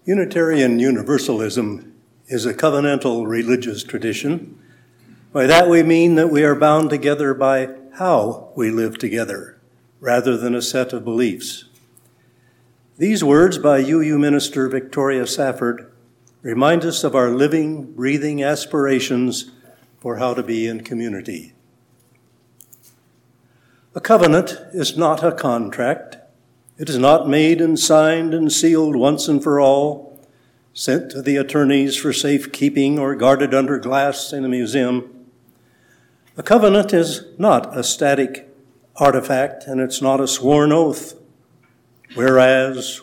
Unitarian Universalism is a covenantal religious tradition. By that we mean that we are bound together by how we live together, rather than a set of beliefs. These words by UU minister Victoria Safford remind us of our living, breathing aspirations for how to be in community. A covenant is not a contract. It is not made and signed and sealed once and for all, sent to the attorneys for safekeeping or guarded under glass in a museum. A covenant is not a static artifact, and it's not a sworn oath. Whereas,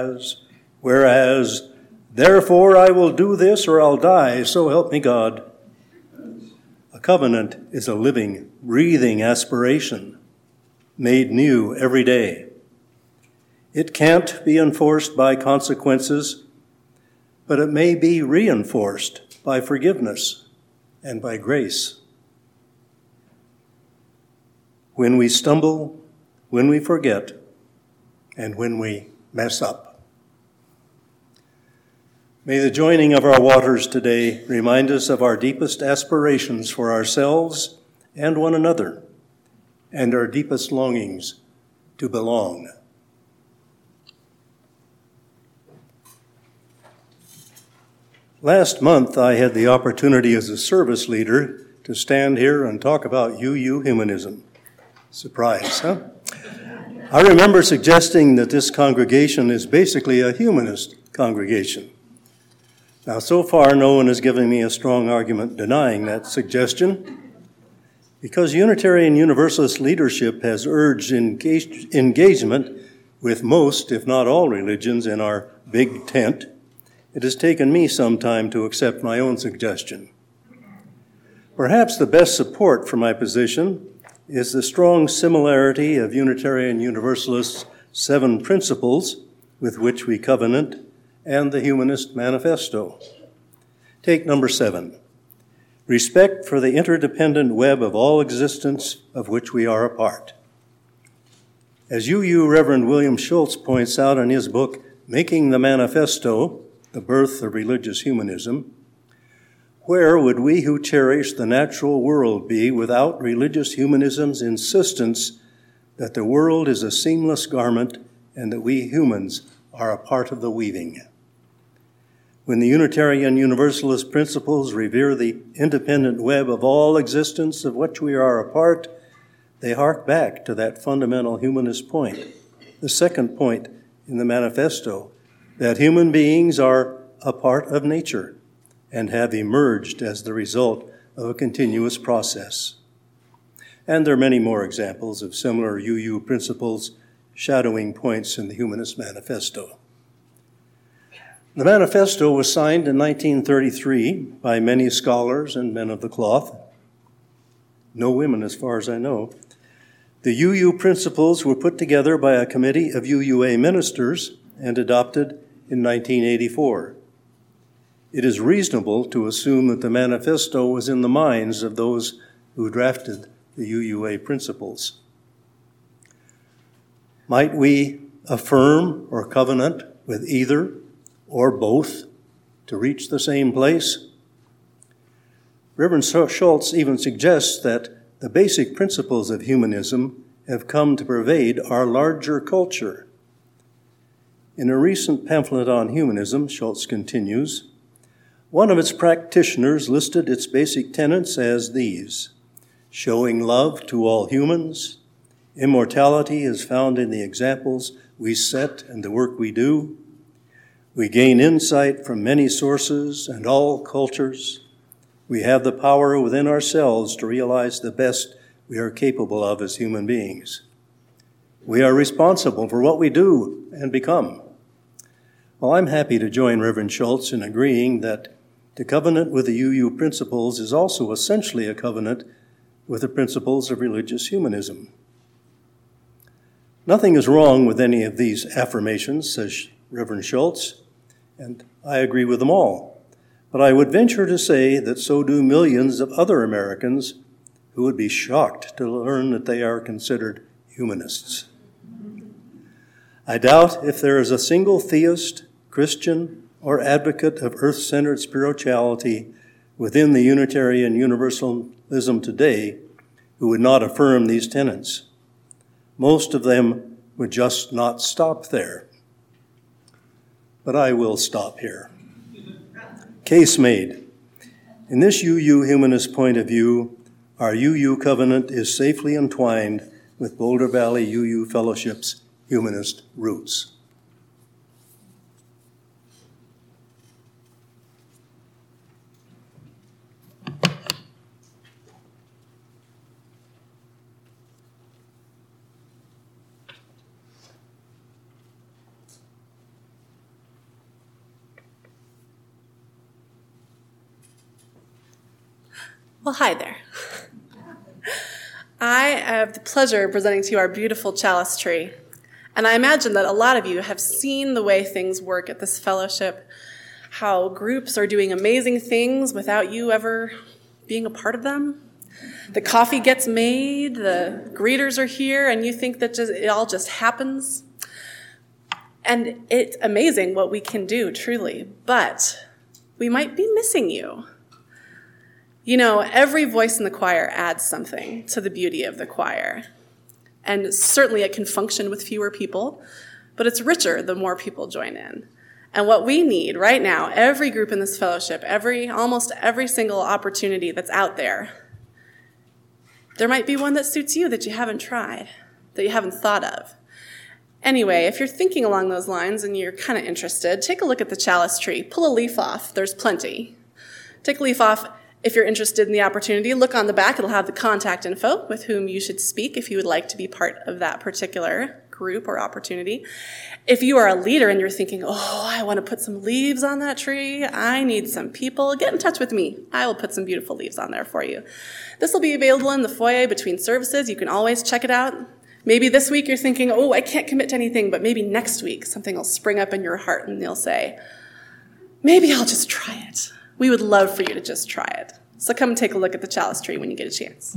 therefore I will do this or I'll die, so help me God. A covenant is a living, breathing aspiration, made new every day. It can't be enforced by consequences, but it may be reinforced by forgiveness and by grace. When we stumble, when we forget, and when we mess up. May the joining of our waters today remind us of our deepest aspirations for ourselves and one another, and our deepest longings to belong. Last month, I had the opportunity as a service leader to stand here and talk about UU humanism. Surprise, huh? I remember suggesting that this congregation is basically a humanist congregation. Now, so far, no one has given me a strong argument denying that suggestion, because Unitarian Universalist leadership has urged engagement with most, if not all, religions in our big tent. It has taken me some time to accept my own suggestion. Perhaps the best support for my position is the strong similarity of Unitarian Universalists' 7 principles with which we covenant and the Humanist Manifesto. Take number 7, respect for the interdependent web of all existence of which we are a part. As UU Reverend William Schultz points out in his book, Making the Manifesto, The Birth of Religious Humanism, where would we who cherish the natural world be without religious humanism's insistence that the world is a seamless garment and that we humans are a part of the weaving? When the Unitarian Universalist principles revere the independent web of all existence of which we are a part, they hark back to that fundamental humanist point, the second point in the manifesto, that human beings are a part of nature and have emerged as the result of a continuous process. And there are many more examples of similar UU principles shadowing points in the Humanist Manifesto. The manifesto was signed in 1933 by many scholars and men of the cloth. No women, as far as I know. The UU principles were put together by a committee of UUA ministers and adopted in 1984. It is reasonable to assume that the manifesto was in the minds of those who drafted the UUA principles. Might we affirm or covenant with either or both to reach the same place? Reverend Schultz even suggests that the basic principles of humanism have come to pervade our larger culture. In a recent pamphlet on humanism, Schultz continues, one of its practitioners listed its basic tenets as these: showing love to all humans, immortality is found in the examples we set and the work we do, we gain insight from many sources and all cultures, we have the power within ourselves to realize the best we are capable of as human beings. We are responsible for what we do and become. Well, I'm happy to join Reverend Schultz in agreeing that to covenant with the UU principles is also essentially a covenant with the principles of religious humanism. Nothing is wrong with any of these affirmations, says Reverend Schultz, and I agree with them all. But I would venture to say that so do millions of other Americans who would be shocked to learn that they are considered humanists. I doubt if there is a single theist, Christian, or advocate of earth-centered spirituality within the Unitarian Universalism today who would not affirm these tenets. Most of them would just not stop there. But I will stop here. Case made. In this UU humanist point of view, our UU covenant is safely entwined with Boulder Valley UU Fellowship's humanist roots. Well, hi there. I have the pleasure of presenting to you our beautiful chalice tree. And I imagine that a lot of you have seen the way things work at this fellowship, how groups are doing amazing things without you ever being a part of them. The coffee gets made, the greeters are here, and you think that it all just happens. And it's amazing what we can do, truly. But we might be missing you. You know, every voice in the choir adds something to the beauty of the choir. And certainly it can function with fewer people, but it's richer the more people join in. And what we need right now, every group in this fellowship, almost every single opportunity that's out there might be one that suits you that you haven't tried, that you haven't thought of. Anyway, if you're thinking along those lines and you're kind of interested, take a look at the chalice tree. Pull a leaf off. There's plenty. Take a leaf off. If you're interested in the opportunity, look on the back. It'll have the contact info with whom you should speak if you would like to be part of that particular group or opportunity. If you are a leader and you're thinking, oh, I want to put some leaves on that tree, I need some people, get in touch with me. I will put some beautiful leaves on there for you. This will be available in the foyer between services. You can always check it out. Maybe this week you're thinking, oh, I can't commit to anything, but maybe next week something will spring up in your heart and you'll say, maybe I'll just try it. We would love for you to just try it. So come and take a look at the chalice tree when you get a chance.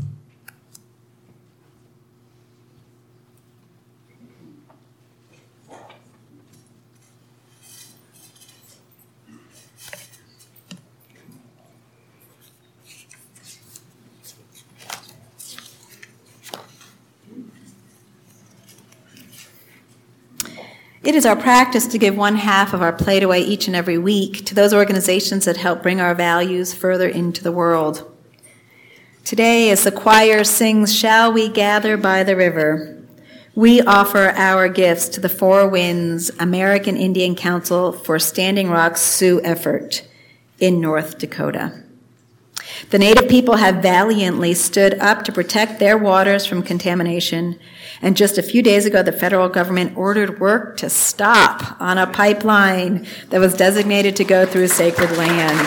It is our practice to give 1/2 of our plate away each and every week to those organizations that help bring our values further into the world. Today, as the choir sings, "Shall We Gather by the River?" we offer our gifts to the Four Winds American Indian Council for Standing Rock's Sioux effort in North Dakota. The Native people have valiantly stood up to protect their waters from contamination, and just a few days ago, the federal government ordered work to stop on a pipeline that was designated to go through sacred land.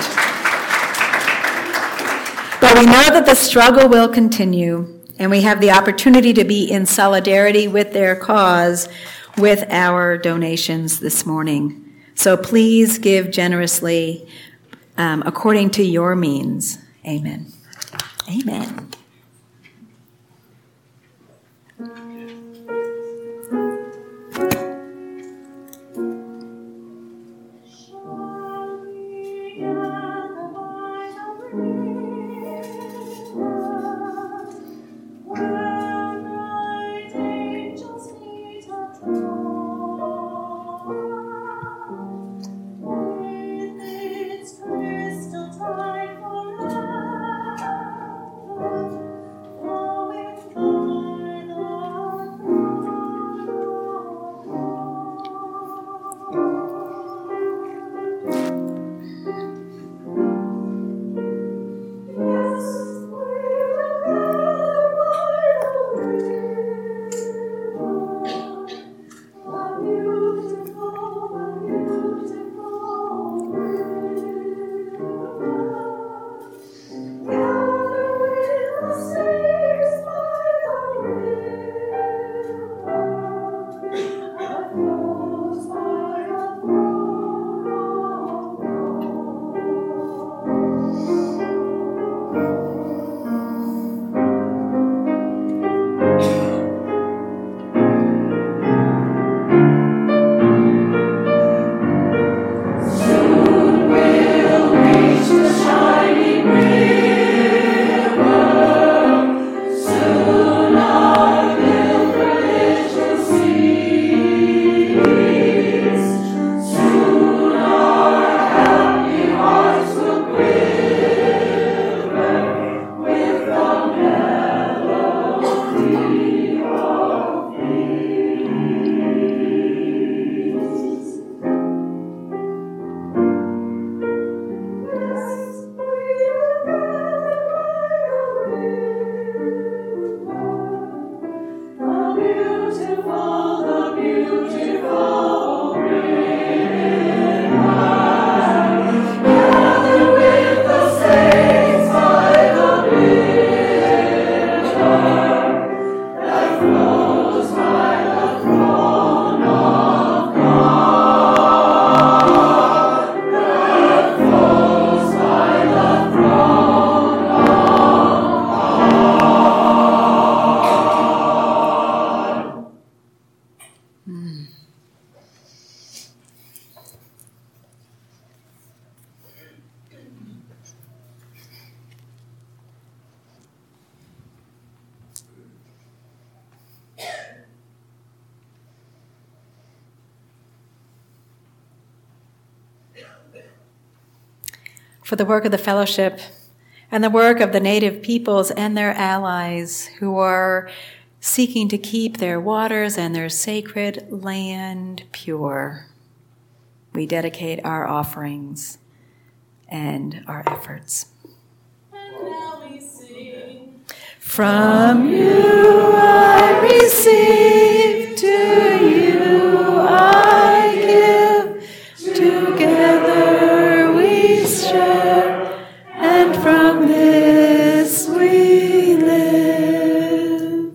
But we know that the struggle will continue, and we have the opportunity to be in solidarity with their cause with our donations this morning. So please give generously according to your means. Amen. Amen. for the work of the fellowship and the work of the native peoples and their allies who are seeking to keep their waters and their sacred land pure. We dedicate our offerings and our efforts. And now we sing. From you I receive, to you I give, together we share, and from this we live.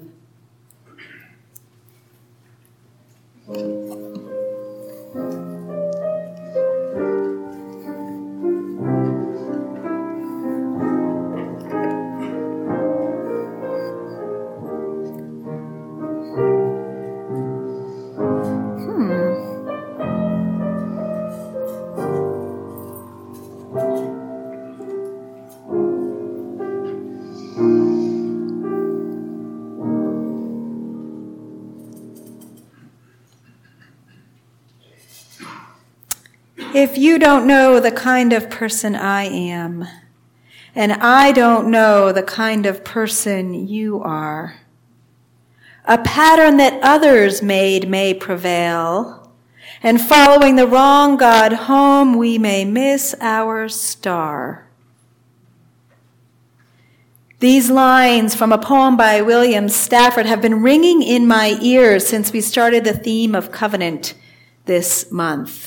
If you don't know the kind of person I am, and I don't know the kind of person you are, a pattern that others made may prevail, and following the wrong God home, we may miss our star. These lines from a poem by William Stafford have been ringing in my ears since we started the theme of covenant this month.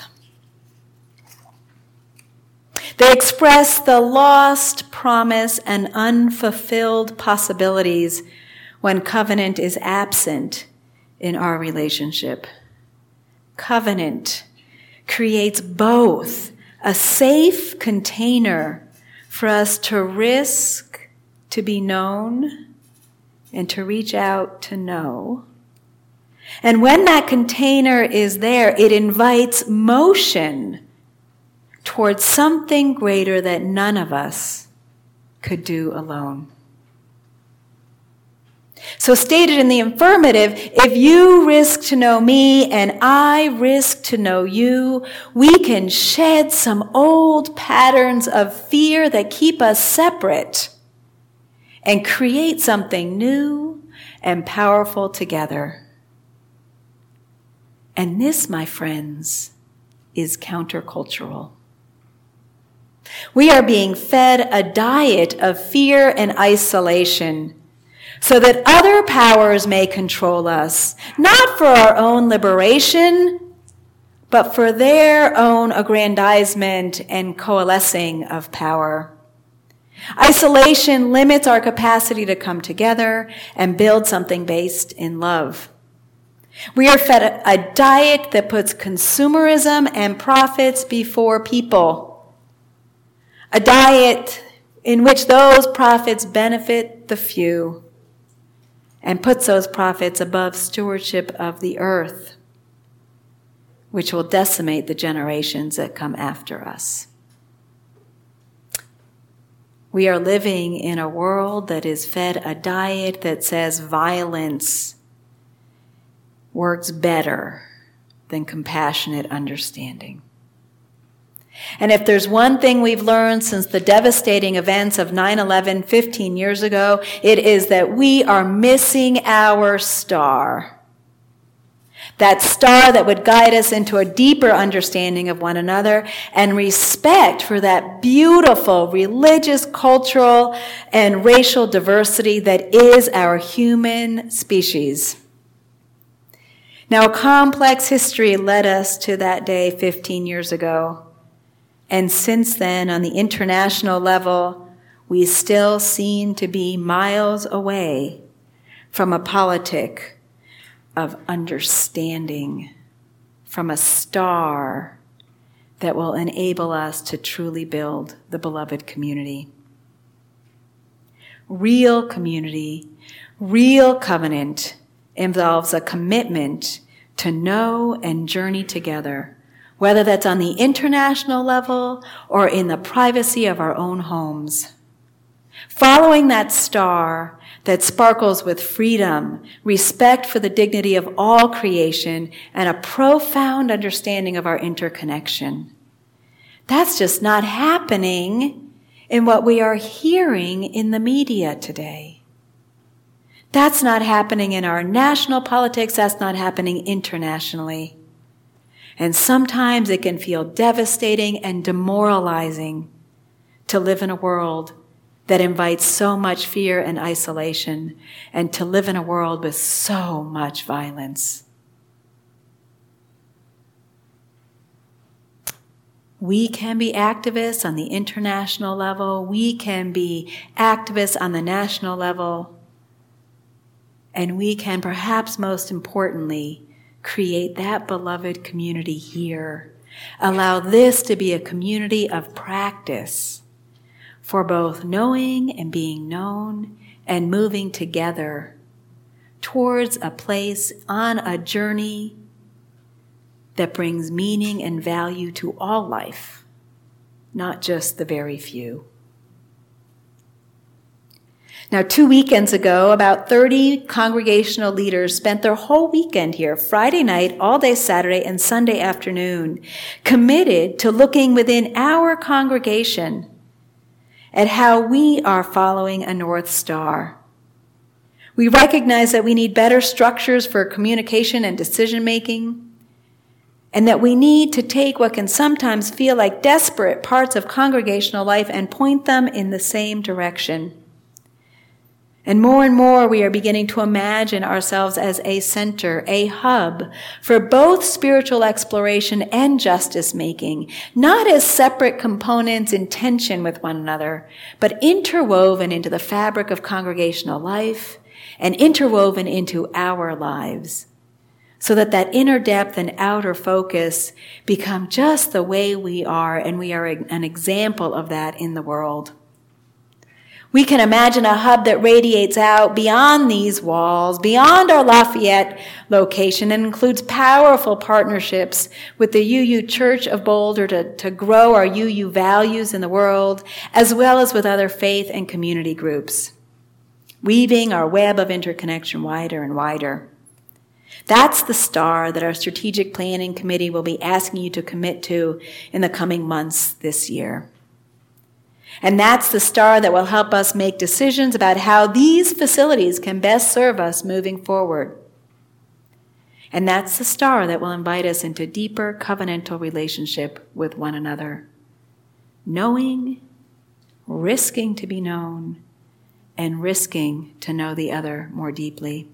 They express the lost promise and unfulfilled possibilities when covenant is absent in our relationship. Covenant creates both a safe container for us to risk to be known and to reach out to know. And when that container is there, it invites motion towards something greater that none of us could do alone. So stated in the affirmative, if you risk to know me and I risk to know you, we can shed some old patterns of fear that keep us separate and create something new and powerful together. And this, my friends, is countercultural. We are being fed a diet of fear and isolation so that other powers may control us, not for our own liberation, but for their own aggrandizement and coalescing of power. Isolation limits our capacity to come together and build something based in love. We are fed a diet that puts consumerism and profits before people. A diet in which those profits benefit the few and puts those profits above stewardship of the earth, which will decimate the generations that come after us. We are living in a world that is fed a diet that says violence works better than compassionate understanding. And if there's one thing we've learned since the devastating events of 9/11 15 years ago, it is that we are missing our star. That star that would guide us into a deeper understanding of one another and respect for that beautiful religious, cultural, and racial diversity that is our human species. Now, a complex history led us to that day 15 years ago. And since then, on the international level, we still seem to be miles away from a politic of understanding, from a star that will enable us to truly build the beloved community. Real community, real covenant involves a commitment to know and journey together, whether that's on the international level or in the privacy of our own homes. Following that star that sparkles with freedom, respect for the dignity of all creation, and a profound understanding of our interconnection. That's just not happening in what we are hearing in the media today. That's not happening in our national politics. That's not happening internationally. And sometimes it can feel devastating and demoralizing to live in a world that invites so much fear and isolation, and to live in a world with so much violence. We can be activists on the international level. We can be activists on the national level. And we can, perhaps most importantly, create that beloved community here. Allow this to be a community of practice for both knowing and being known and moving together towards a place on a journey that brings meaning and value to all life, not just the very few. Now, 2 weekends ago, about 30 congregational leaders spent their whole weekend here, Friday night, all day Saturday, and Sunday afternoon, committed to looking within our congregation at how we are following a North Star. We recognize that we need better structures for communication and decision-making, and that we need to take what can sometimes feel like desperate parts of congregational life and point them in the same direction. And more we are beginning to imagine ourselves as a center, a hub for both spiritual exploration and justice making, not as separate components in tension with one another, but interwoven into the fabric of congregational life and interwoven into our lives, so that inner depth and outer focus become just the way we are, and we are an example of that in the world. We can imagine a hub that radiates out beyond these walls, beyond our Lafayette location, and includes powerful partnerships with the UU Church of Boulder to grow our UU values in the world, as well as with other faith and community groups, weaving our web of interconnection wider and wider. That's the star that our strategic planning committee will be asking you to commit to in the coming months this year. And that's the star that will help us make decisions about how these facilities can best serve us moving forward. And that's the star that will invite us into deeper covenantal relationship with one another, knowing, risking to be known, and risking to know the other more deeply.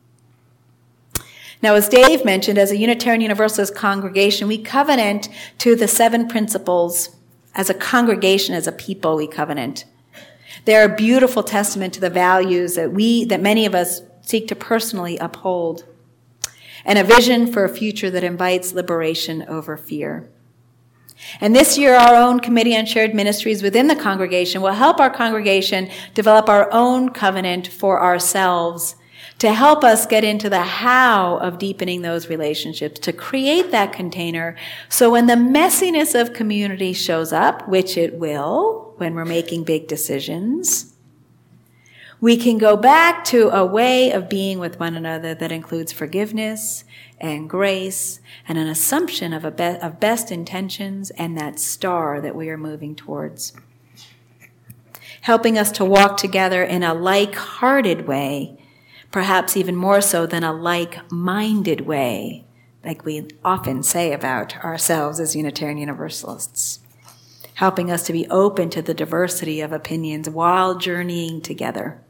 Now, as Dave mentioned, as a Unitarian Universalist congregation, we covenant to the 7 principles. As a congregation, as a people, we covenant. They're a beautiful testament to the values that many of us seek to personally uphold, and a vision for a future that invites liberation over fear. And this year, our own Committee on Shared Ministries within the congregation will help our congregation develop our own covenant for ourselves, to help us get into the how of deepening those relationships, to create that container so when the messiness of community shows up, which it will when we're making big decisions, we can go back to a way of being with one another that includes forgiveness and grace and an assumption of best intentions and that star that we are moving towards. Helping us to walk together in a like-hearted way, perhaps even more so than a like-minded way, like we often say about ourselves as Unitarian Universalists. Helping us to be open to the diversity of opinions while journeying together.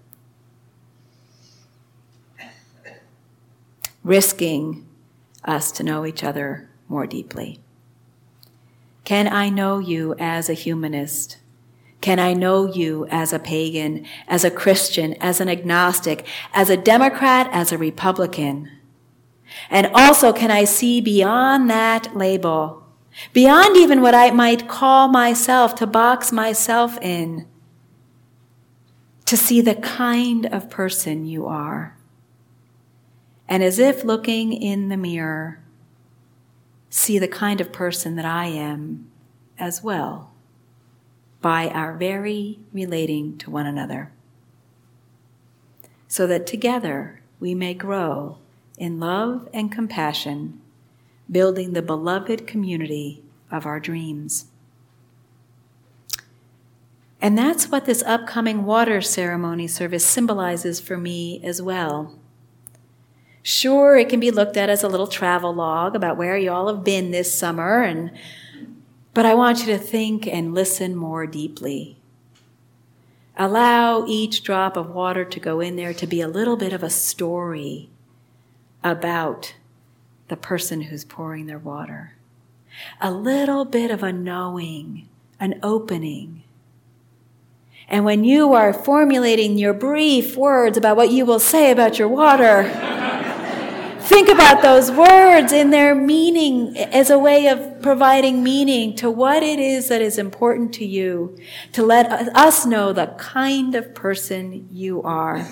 Risking us to know each other more deeply. Can I know you as a humanist? Can I know you as a pagan, as a Christian, as an agnostic, as a Democrat, as a Republican? And also, can I see beyond that label, beyond even what I might call myself, to box myself in, to see the kind of person you are? And as if looking in the mirror, see the kind of person that I am as well, by our very relating to one another, so that together we may grow in love and compassion, building the beloved community of our dreams. And that's what this upcoming water ceremony service symbolizes for me as well. Sure, it can be looked at as a little travel log about where you all have been this summer, but I want you to think and listen more deeply. Allow each drop of water to go in there to be a little bit of a story about the person who's pouring their water. A little bit of a knowing, an opening. And when you are formulating your brief words about what you will say about your water, think about those words in their meaning as a way of providing meaning to what it is that is important to you, to let us know the kind of person you are.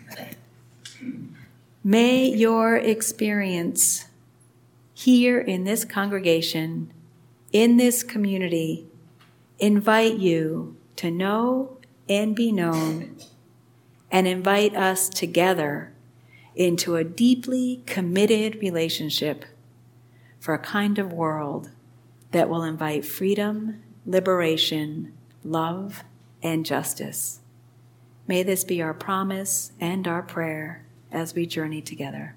May your experience here in this congregation, in this community, invite you to know and be known, and invite us together into a deeply committed relationship for a kind of world that will invite freedom, liberation, love, and justice. May this be our promise and our prayer as we journey together.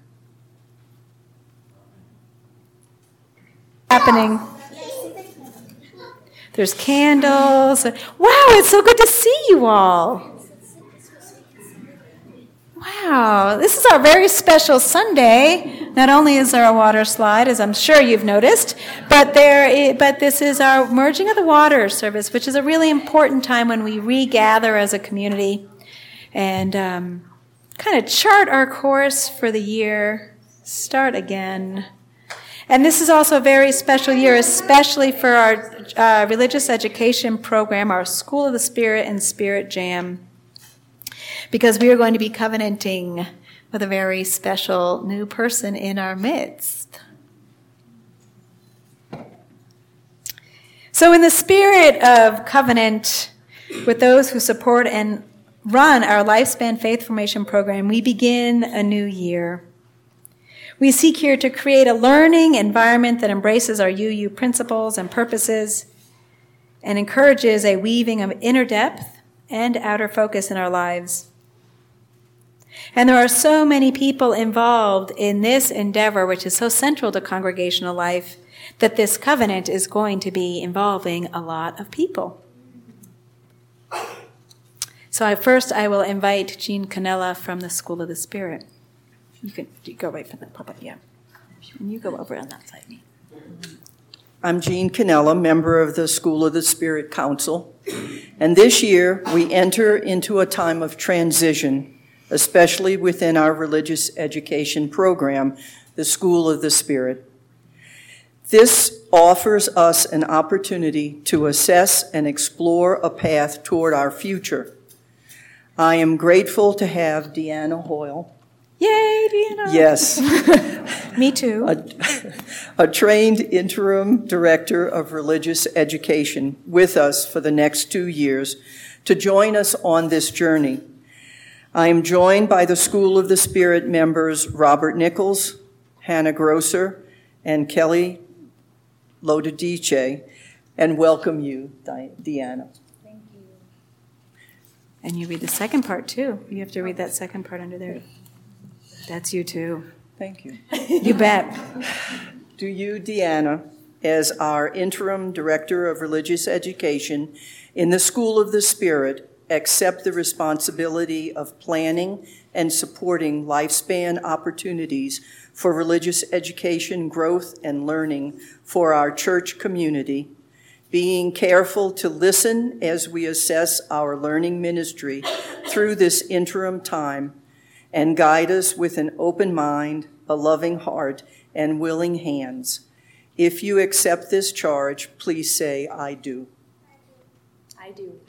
Happening. There's candles. Wow, it's so good to see you all. Wow, this is our very special Sunday. Not only is there a water slide, as I'm sure you've noticed, but this is our Merging of the Water service, which is a really important time when we regather as a community and kind of chart our course for the year, start again. And this is also a very special year, especially for our religious education program, our School of the Spirit and Spirit Jam, because we are going to be covenanting with a very special new person in our midst. So in the spirit of covenant with those who support and run our Lifespan Faith Formation program, we begin a new year. We seek here to create a learning environment that embraces our UU principles and purposes and encourages a weaving of inner depth and outer focus in our lives. And there are so many people involved in this endeavor, which is so central to congregational life, that this covenant is going to be involving a lot of people. So I will invite Jean Canella from the School of the Spirit. You go right from the pulpit, yeah. And you go over on that side. I'm Jean Canella, member of the School of the Spirit Council. And this year, we enter into a time of transition, especially within our religious education program, the School of the Spirit. This offers us an opportunity to assess and explore a path toward our future. I am grateful to have Deanna Hoyle. Yay, Deanna! Yes. Me too. A trained interim director of religious education with us for the next 2 years to join us on this journey. I am joined by the School of the Spirit members Robert Nichols, Hannah Grosser, and Kelly Lodedice, and welcome you, Deanna. Thank you. And you read the second part too. You have to read that second part under there. That's you too. Thank you. You bet. Do you, Deanna, as our interim director of religious education in the School of the Spirit, accept the responsibility of planning and supporting lifespan opportunities for religious education growth and learning for our church community, being careful to listen as we assess our learning ministry through this interim time, and guide us with an open mind, a loving heart, and willing hands. If you accept this charge, please say, I do. I do.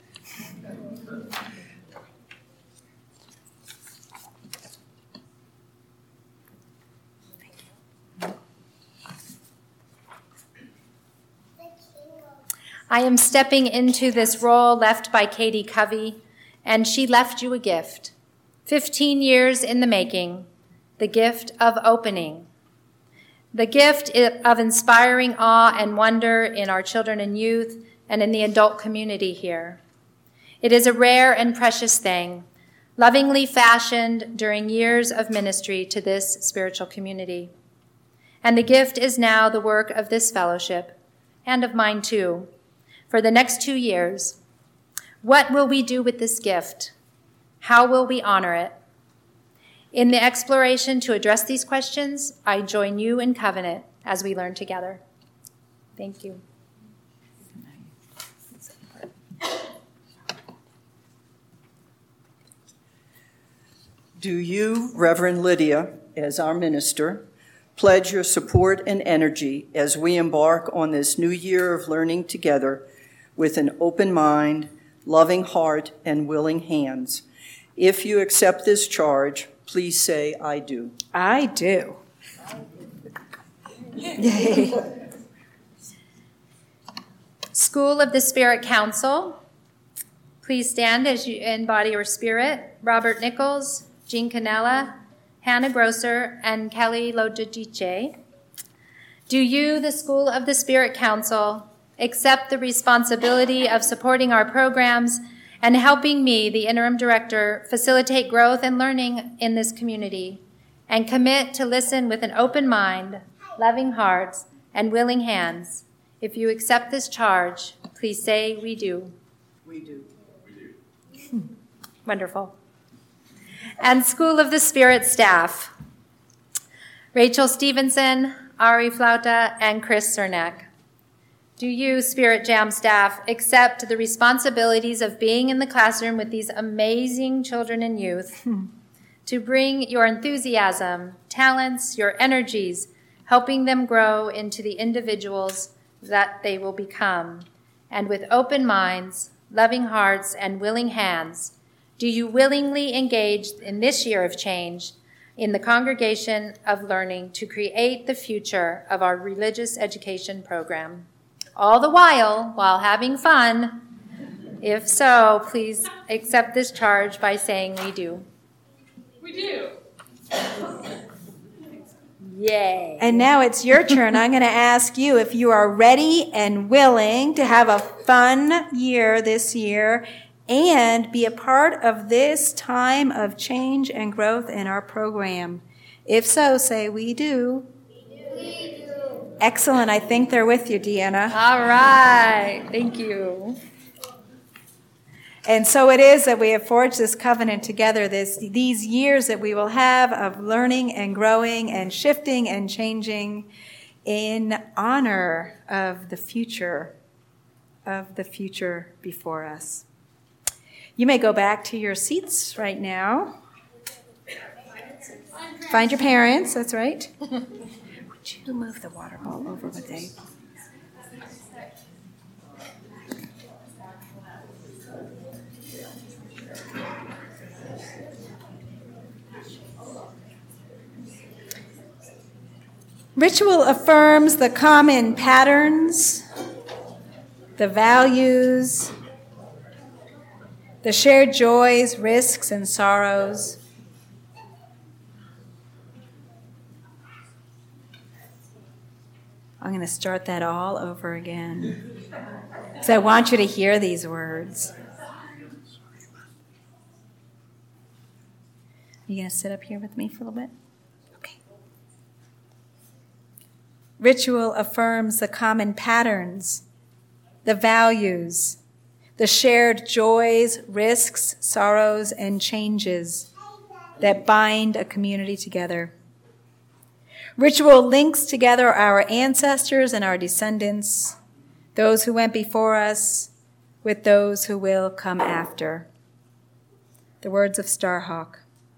I am stepping into this role left by Katie Covey, and she left you a gift. 15 years in the making, the gift of opening. The gift of inspiring awe and wonder in our children and youth and in the adult community here. It is a rare and precious thing, lovingly fashioned during years of ministry to this spiritual community. And the gift is now the work of this fellowship, and of mine too, for the next 2 years. What will we do with this gift? How will we honor it? In the exploration to address these questions, I join you in covenant as we learn together. Thank you. Do you, Reverend Lydia, as our minister, pledge your support and energy as we embark on this new year of learning together with an open mind, loving heart, and willing hands? If you accept this charge, please say, I do. I do. Yay. School of the Spirit Council, please stand as you embody your spirit. Robert Nichols, Jean Canella, Hannah Grosser, and Kelly Lojijiche. Do you, the School of the Spirit Council, accept the responsibility of supporting our programs and helping me, the interim director, facilitate growth and learning in this community, and commit to listen with an open mind, loving hearts, and willing hands? If you accept this charge, please say, we do. We do. Wonderful. And School of the Spirit staff, Rachel Stevenson, Ari Flauta, and Chris Cernak. Do you, Spirit Jam staff, accept the responsibilities of being in the classroom with these amazing children and youth to bring your enthusiasm, talents, your energies, helping them grow into the individuals that they will become, and with open minds, loving hearts, and willing hands, do you willingly engage in this year of change in the Congregation of Learning to create the future of our religious education program? All the while having fun. If so, please accept this charge by saying we do. We do. Yay. And now it's your turn. I'm going to ask you if you are ready and willing to have a fun year this year and be a part of this time of change and growth in our program. If so, say we do. We do. Excellent. I think they're with you, Deanna. All right. Thank you. And so it is that we have forged this covenant together, these years that we will have of learning and growing and shifting and changing in honor of the future before us. You may go back to your seats right now. Find your parents, that's right. Would you move the water ball over with Dave? Ritual affirms the common patterns, the values, the shared joys, risks, and sorrows. I'm going to start that all over again because I want you to hear these words. Are you going to sit up here with me for a little bit? Okay. Ritual affirms the common patterns, the values, the shared joys, risks, sorrows, and changes that bind a community together. Ritual links together our ancestors and our descendants, those who went before us, with those who will come after. The words of Starhawk.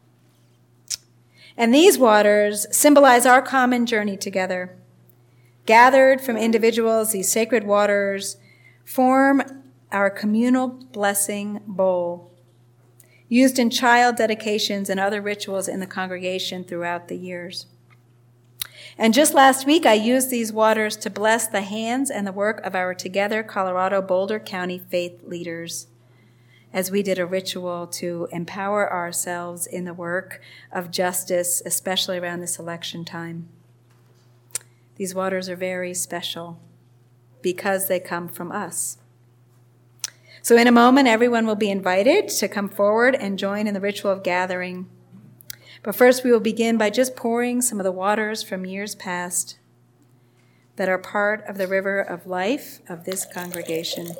And these waters symbolize our common journey together. Gathered from individuals, these sacred waters form our communal blessing bowl, used in child dedications and other rituals in the congregation throughout the years. And just last week, I used these waters to bless the hands and the work of our Together Colorado Boulder County faith leaders, as we did a ritual to empower ourselves in the work of justice, especially around this election time. These waters are very special because they come from us. So in a moment, everyone will be invited to come forward and join in the ritual of gathering. But first, we will begin by just pouring some of the waters from years past that are part of the river of life of this congregation.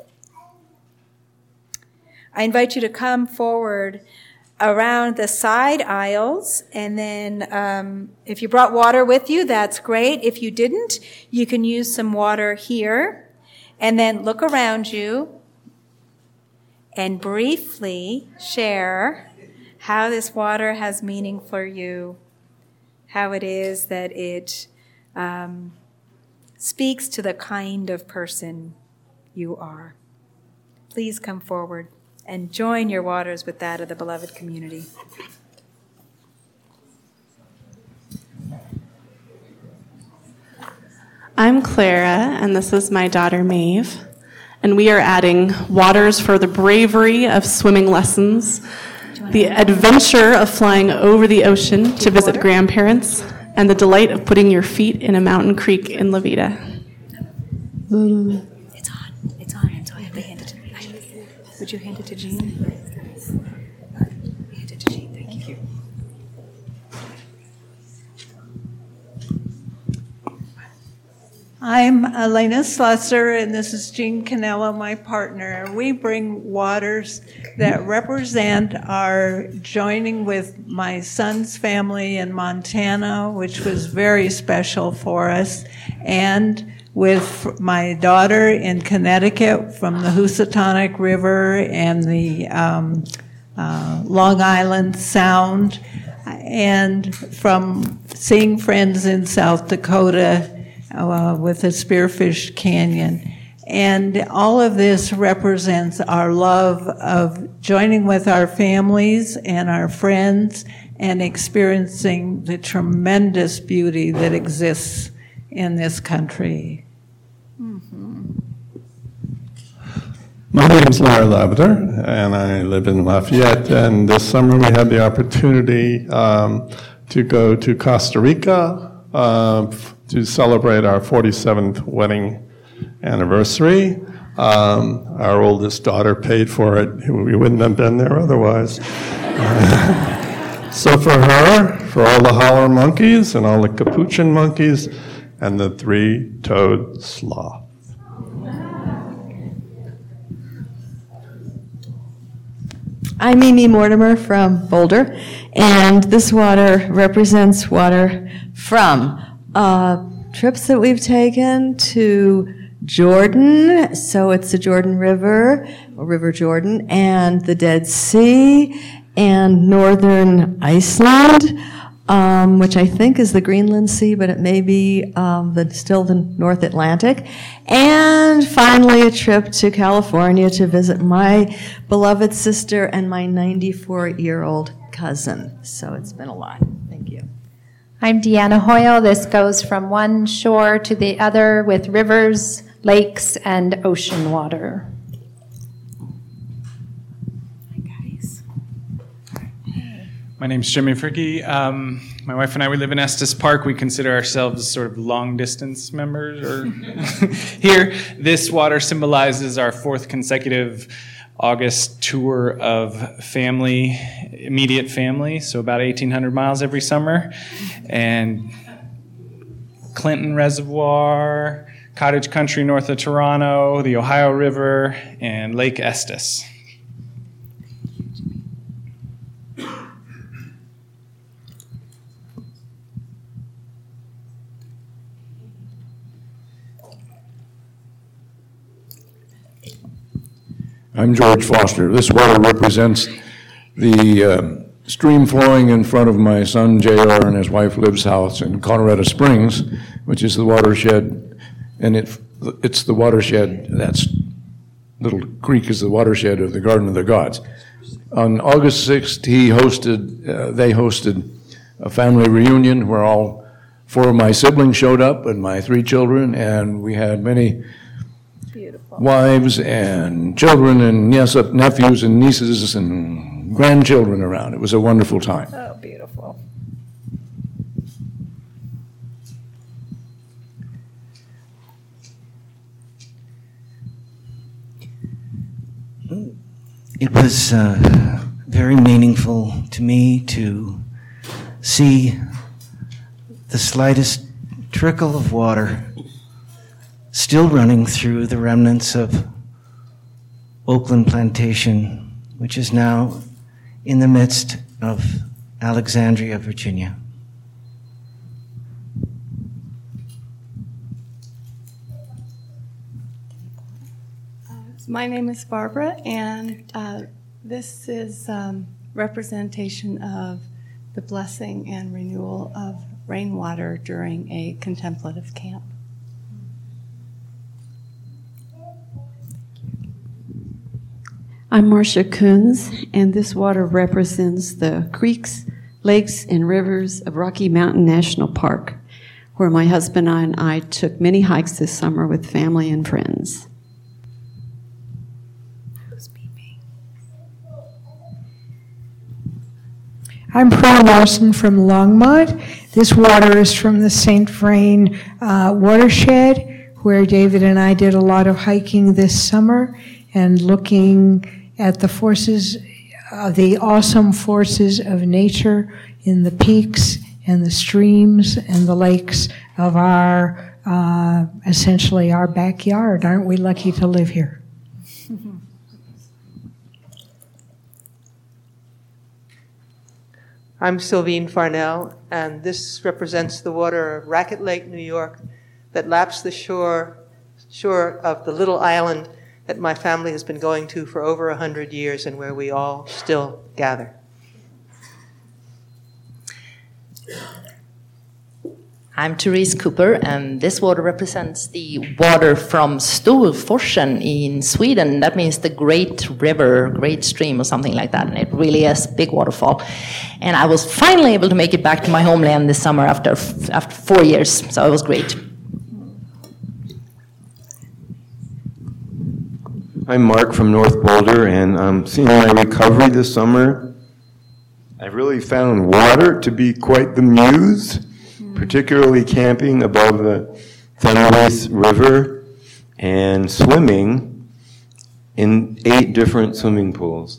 I invite you to come forward around the side aisles, and then if you brought water with you, that's great. If you didn't, you can use some water here, and then look around you and briefly share how this water has meaning for you, how it is that it speaks to the kind of person you are. Please come forward and join your waters with that of the beloved community. I'm Clara, and this is my daughter Maeve, and we are adding waters for the bravery of swimming lessons, the adventure of flying over the ocean to visit grandparents, and the delight of putting your feet in a mountain creek in La Vida. It's on. They hand it to me. Would you hand it to Jean? Hand it to Jean, thank you. I'm Elena Slusser, and this is Jean Canello, my partner. We bring waters that represent our joining with my son's family in Montana, which was very special for us, and with my daughter in Connecticut from the Housatonic River and the Long Island Sound, and from seeing friends in South Dakota with the Spearfish Canyon. And all of this represents our love of joining with our families and our friends and experiencing the tremendous beauty that exists in this country. My name is Larry Lavender, and I live in Lafayette. And this summer we had the opportunity to go to Costa Rica to celebrate our 47th wedding anniversary. Our oldest daughter paid for it. We wouldn't have been there otherwise. So for her, for all the holler monkeys and all the capuchin monkeys, and the three-toed sloth. I'm Mimi Mortimer from Boulder, and this water represents water from trips that we've taken to Jordan, so it's the Jordan River, or River Jordan, and the Dead Sea, and northern Iceland, which I think is the Greenland Sea, but it may be still the North Atlantic. And finally, a trip to California to visit my beloved sister and my 94-year-old cousin. So it's been a lot. Thank you. I'm Deanna Hoyle. This goes from one shore to the other with rivers, lakes, and ocean water. My name's Jimmy Fricke. My wife and I, we live in Estes Park. We consider ourselves sort of long-distance members. Or here, this water symbolizes our fourth consecutive August tour of family, immediate family, so about 1,800 miles every summer. And Clinton Reservoir, Cottage Country north of Toronto, the Ohio River, and Lake Estes. I'm George Foster. This water represents the stream flowing in front of my son J.R. and his wife Liv's house in Colorado Springs, which is the watershed, and it's the watershed, that's little creek is the watershed of the Garden of the Gods. On August 6th, they hosted a family reunion where all four of my siblings showed up and my three children, and we had many wives and children and nephews and nieces and grandchildren around. It was a wonderful time. Oh, beautiful. it was very meaningful to me to see the slightest trickle of water still running through the remnants of Oakland Plantation, which is now in the midst of Alexandria, Virginia. My name is Barbara, and this is representation of the blessing and renewal of rainwater during a contemplative camp. I'm Marcia Coons, and this water represents the creeks, lakes, and rivers of Rocky Mountain National Park, where my husband and I took many hikes this summer with family and friends. I'm Pearl Larson from Longmont. This water is from the St. Vrain watershed, where David and I did a lot of hiking this summer and looking at the forces, the awesome forces of nature in the peaks and the streams and the lakes of our, essentially our backyard. Aren't we lucky to live here? I'm Sylvine Farnell, and this represents the water of Racket Lake, New York, that laps the shore of the little island that my family has been going to for over 100 years and where we all still gather. I'm Therese Cooper, and this water represents the water from Storforsen in Sweden. That means the great river, great stream, or something like that. And it really is a big waterfall. And I was finally able to make it back to my homeland this summer after 4 years, so it was great. I'm Mark from North Boulder, and seeing my recovery this summer, I really found water to be quite the muse, particularly camping above the Fenwaith River and swimming in 8 different swimming pools.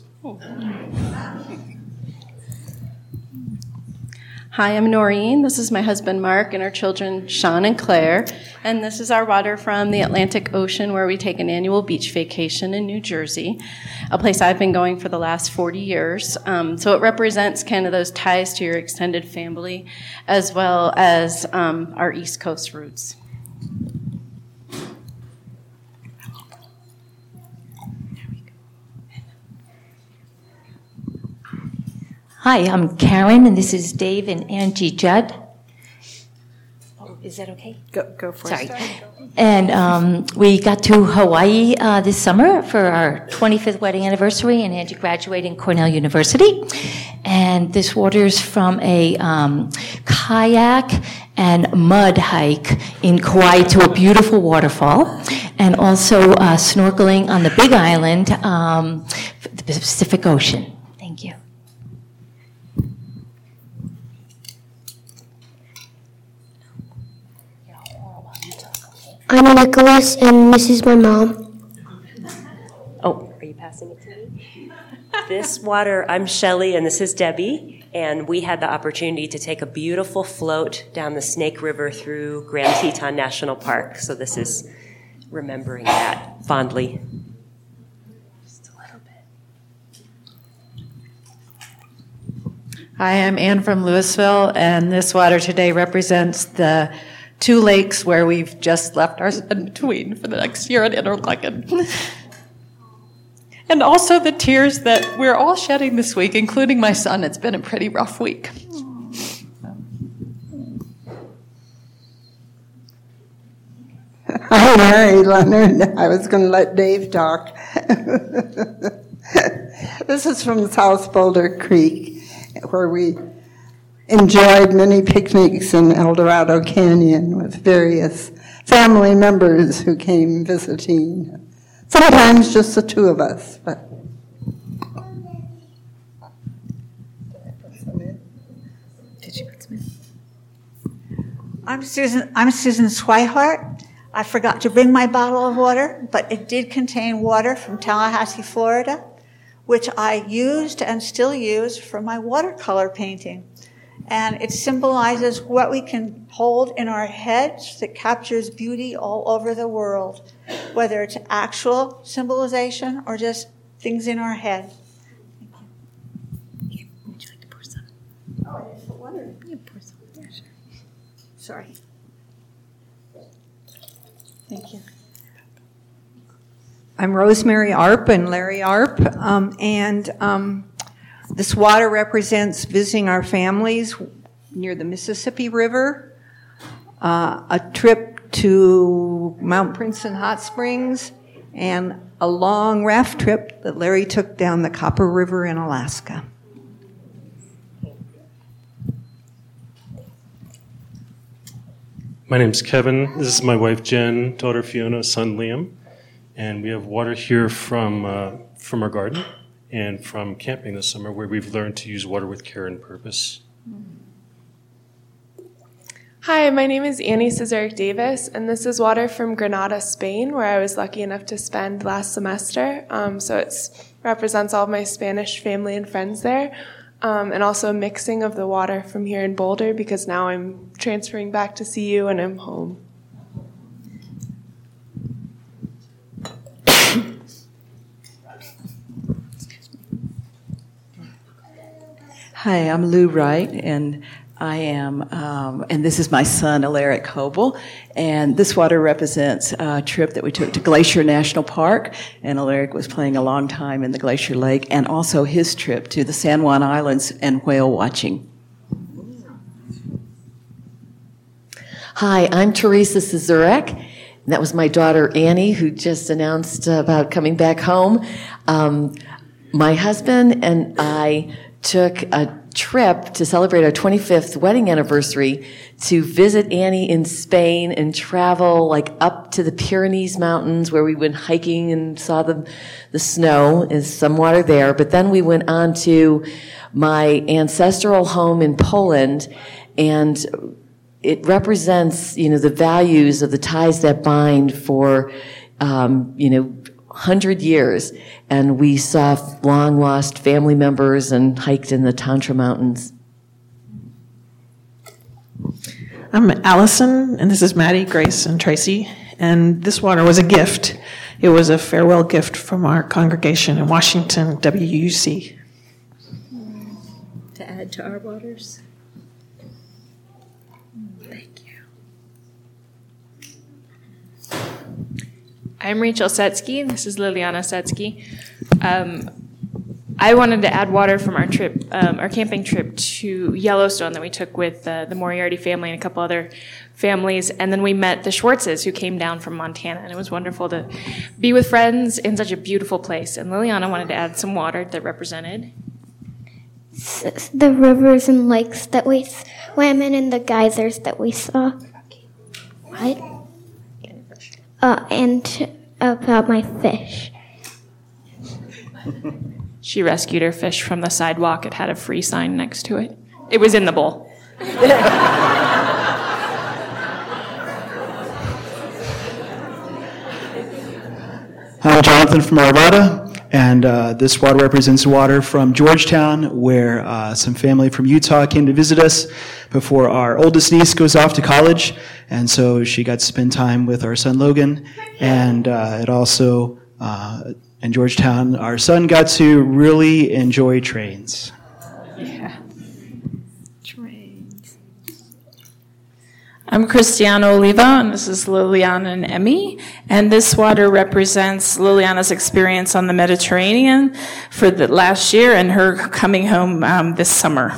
Hi, I'm Noreen. This is my husband, Mark, and our children, Sean and Claire. And this is our water from the Atlantic Ocean, where we take an annual beach vacation in New Jersey, a place I've been going for the last 40 years. So it represents kind of those ties to your extended family, as well as our East Coast roots. Hi, I'm Karen, and this is Dave and Angie Judd. Oh, is that okay? Go for it. Sorry. And we got to Hawaii this summer for our 25th wedding anniversary, and Angie graduating Cornell University. And this water is from a kayak and mud hike in Kauai to a beautiful waterfall, and also snorkeling on the Big Island, the Pacific Ocean. Thank you. I'm Nicholas, and this is my mom. Oh, are you passing it to me? This water, I'm Shelley, and this is Debbie, and we had the opportunity to take a beautiful float down the Snake River through Grand Teton National Park, so this is remembering that fondly. Just a little bit. Hi, I'm Ann from Louisville, and this water today represents the 2 lakes where we've just left our son between for the next year at Interlaken. And also the tears that we're all shedding this week, including my son. It's been a pretty rough week. I'm Mary Leonard. I was going to let Dave talk. This is from South Boulder Creek, where we enjoyed many picnics in El Dorado Canyon with various family members who came visiting. Sometimes just the 2 of us, but. I'm Susan Swihart. I forgot to bring my bottle of water, but it did contain water from Tallahassee, Florida, which I used and still use for my watercolor painting. And it symbolizes what we can hold in our heads that captures beauty all over the world, whether it's actual symbolization or just things in our head. Thank you. Would you like to pour some? Oh, I just put water. You pour some. Yeah, sure. Sorry. Thank you. I'm Rosemary Arp and Larry Arp, this water represents visiting our families near the Mississippi River, a trip to Mount Princeton Hot Springs, and a long raft trip that Larry took down the Copper River in Alaska. My name's Kevin. This is my wife Jen, daughter Fiona, son Liam, and we have water here from our garden and from camping this summer, where we've learned to use water with care and purpose. Hi, my name is Annie Cesaric Davis, and this is water from Granada, Spain, where I was lucky enough to spend last semester. So it represents all of my Spanish family and friends there, and also a mixing of the water from here in Boulder, because now I'm transferring back to CU and I'm home. Hi, I'm Lou Wright, and I am, and this is my son, Alaric Coble, and this water represents a trip that we took to Glacier National Park, and Alaric was playing a long time in the Glacier Lake, and also his trip to the San Juan Islands and whale watching. Hi, I'm Teresa Cesarek. That was my daughter Annie, who just announced about coming back home. My husband and I took a trip to celebrate our 25th wedding anniversary to visit Annie in Spain and travel like up to the Pyrenees Mountains, where we went hiking and saw the snow. There's some water there. But then we went on to my ancestral home in Poland, and it represents, the values of the ties that bind for, 100 years, and we saw long-lost family members and hiked in the Tantra Mountains. I'm Allison, and this is Maddie, Grace, and Tracy, and this water was a gift. It was a farewell gift from our congregation in Washington, WUC. To add to our waters. Thank you. I'm Rachel Setsky, and this is Liliana Setsky. I wanted to add water from our trip, our camping trip to Yellowstone that we took with the Moriarty family and a couple other families, and then we met the Schwartzes, who came down from Montana, and it was wonderful to be with friends in such a beautiful place. And Liliana wanted to add some water that represented the rivers and lakes that we swam in and the geysers that we saw. What? And about my fish. She rescued her fish from the sidewalk. It had a free sign next to it. It was in the bowl. I'm Jonathan from Arvada, and this water represents water from Georgetown, where some family from Utah came to visit us before our oldest niece goes off to college, and so she got to spend time with our son Logan, and it also, in Georgetown, our son got to really enjoy trains. Yeah. I'm Cristiana Oliva, and this is Liliana and Emmy. And this water represents Liliana's experience on the Mediterranean for the last year and her coming home this summer.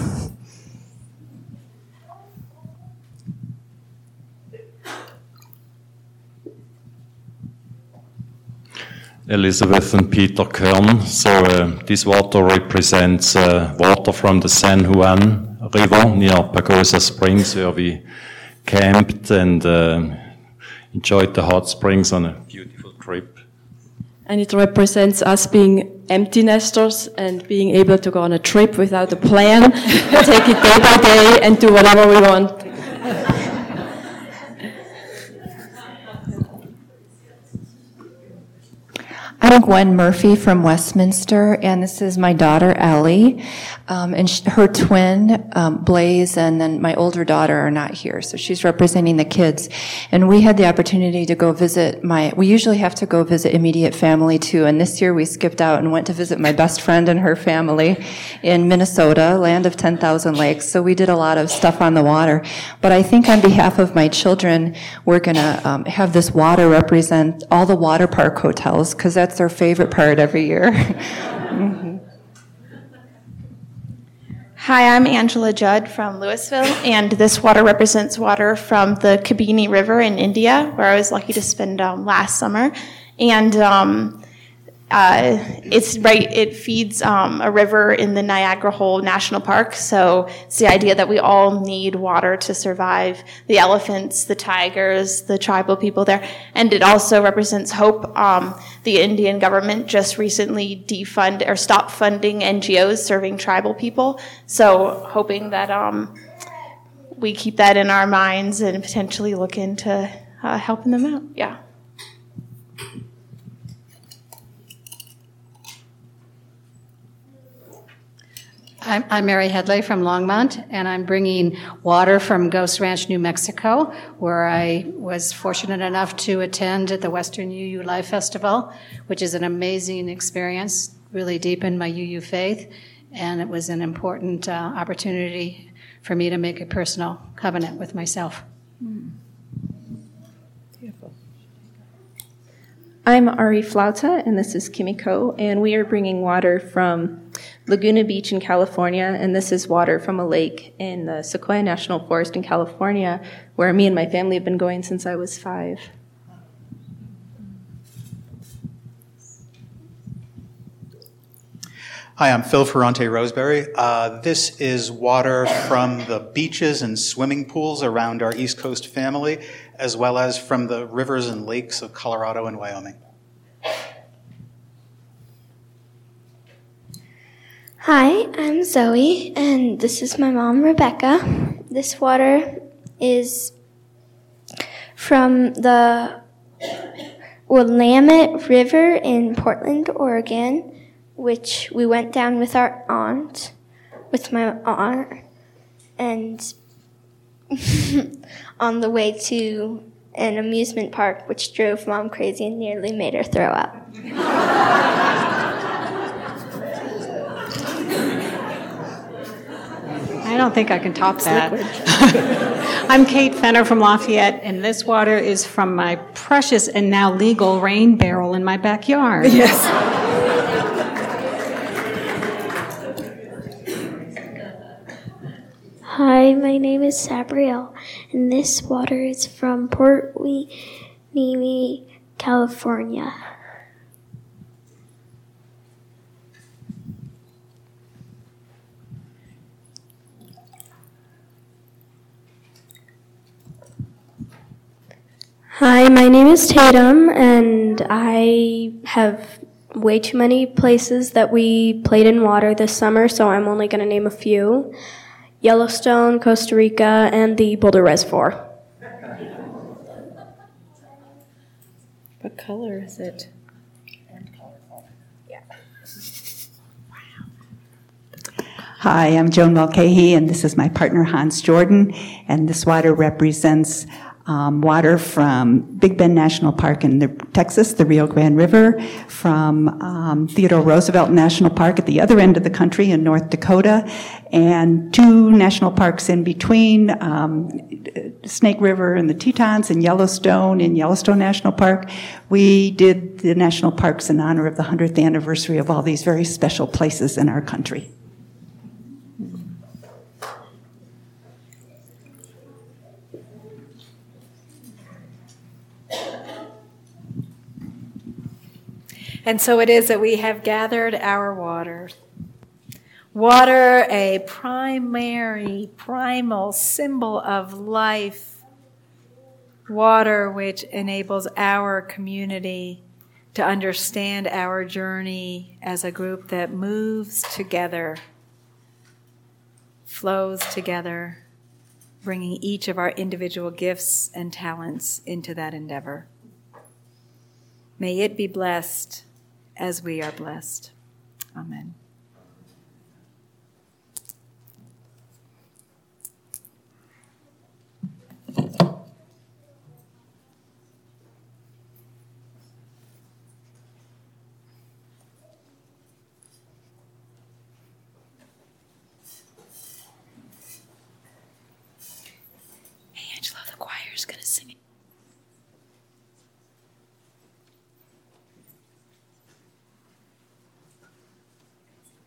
Elizabeth and Peter Kern. So this water represents water from the San Juan River near Pagosa Springs, where we camped and enjoyed the hot springs on a beautiful trip. And it represents us being empty nesters and being able to go on a trip without a plan, take it day by day and do whatever we want. I'm Gwen Murphy from Westminster, and this is my daughter, Ellie, and her twin, Blaze, and then my older daughter are not here, so she's representing the kids. And we had the opportunity to go visit we usually have to go visit immediate family too, and this year we skipped out and went to visit my best friend and her family in Minnesota, land of 10,000 lakes, so we did a lot of stuff on the water. But I think on behalf of my children, we're going to have this water represent all the water park hotels, because that's their favorite part every year. Mm-hmm. Hi, I'm Angela Judd from Louisville, and this water represents water from the Kabini River in India, where I was lucky to spend last summer. And it feeds a river in the Niagara Hole National Park, so it's the idea that we all need water to survive, the elephants, the tigers, the tribal people there, and it also represents hope. The Indian government just recently stopped funding NGOs serving tribal people, so hoping that we keep that in our minds and potentially look into helping them out. Yeah. I'm Mary Headley from Longmont, and I'm bringing water from Ghost Ranch, New Mexico, where I was fortunate enough to attend at the Western UU Life Festival, which is an amazing experience, really deepened my UU faith, and it was an important opportunity for me to make a personal covenant with myself. Beautiful. I'm Ari Flauta, and this is Kimiko, and we are bringing water from Laguna Beach in California, and this is water from a lake in the Sequoia National Forest in California, where me and my family have been going since I was 5. Hi, I'm Phil Ferrante Roseberry. This is water from the beaches and swimming pools around our East Coast family, as well as from the rivers and lakes of Colorado and Wyoming. Hi, I'm Zoe, and this is my mom, Rebecca. This water is from the Willamette River in Portland, Oregon, which we went down with my aunt, and on the way to an amusement park, which drove Mom crazy and nearly made her throw up. I don't think I can top that. I'm Kate Fenner from Lafayette, and this water is from my precious and now legal rain barrel in my backyard. Yes. Hi, my name is Sabrielle, and this water is from Port Hueneme, California. Hi, my name is Tatum, and I have way too many places that we played in water this summer, so I'm only going to name a few. Yellowstone, Costa Rica, and the Boulder Reservoir. What color is it? Hi, I'm Joan Mulcahy, and this is my partner Hans Jordan, and this water represents water from Big Bend National Park in Texas, the Rio Grande River, from Theodore Roosevelt National Park at the other end of the country in North Dakota, and 2 national parks in between, Snake River and the Tetons, and Yellowstone in Yellowstone National Park. We did the national parks in honor of the 100th anniversary of all these very special places in our country. And so it is that we have gathered our water. Water, a primal symbol of life. Water which enables our community to understand our journey as a group that moves together, flows together, bringing each of our individual gifts and talents into that endeavor. May it be blessed as we are blessed. Amen.